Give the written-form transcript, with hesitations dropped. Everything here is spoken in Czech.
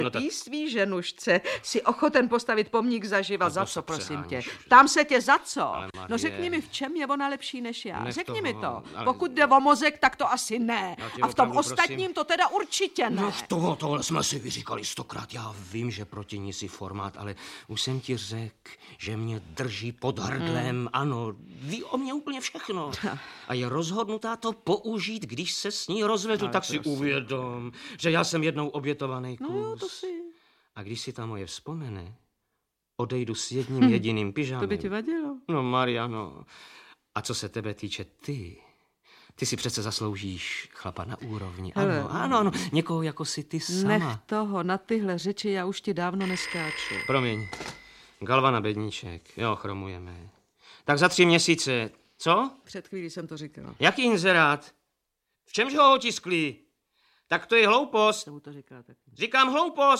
No tak... Ty svý ženušce si ochoten postavit pomník zaživa. Za co, prosím tě? už. Tam se tě za co? Ale Marie... No řekni mi, v čem je ona lepší než já. Nech Řekni toho, mi to. ale... Pokud jde o mozek, tak to asi ne. tě A v tom opravdu ostatním prosím. to teda určitě ne. No tohle jsme si vyříkali 100krát. Já vím, že proti ní si formát, ale už jsem ti řekl, že mě drží pod hrdlem. Ano, ví o mě úplně všechno. A je rozhodnutá to použít, když se s ní rozvedu, tak si uvědom, že já jsem jednou obětovaný kus. No jo, to si. A když si ta moje vzpomene, odejdu s jedním jediným pyžamem. To by ti vadilo. No, Mariano. A co se tebe týče, ty si přece zasloužíš chlapa na úrovni. Hele. Ano, někoho jako si ty sama. Nech toho, na tyhle řeči já už ti dávno neskáču. Promiň, Galvana bedníček, jo, chromujeme. Tak za 3 měsíce, co? Před chvílí jsem to říkala. Jaký inzerát? V čemž ho otiskli? Tak to je hloupost. Jsem mu to říkala taky. Říkám hloupost.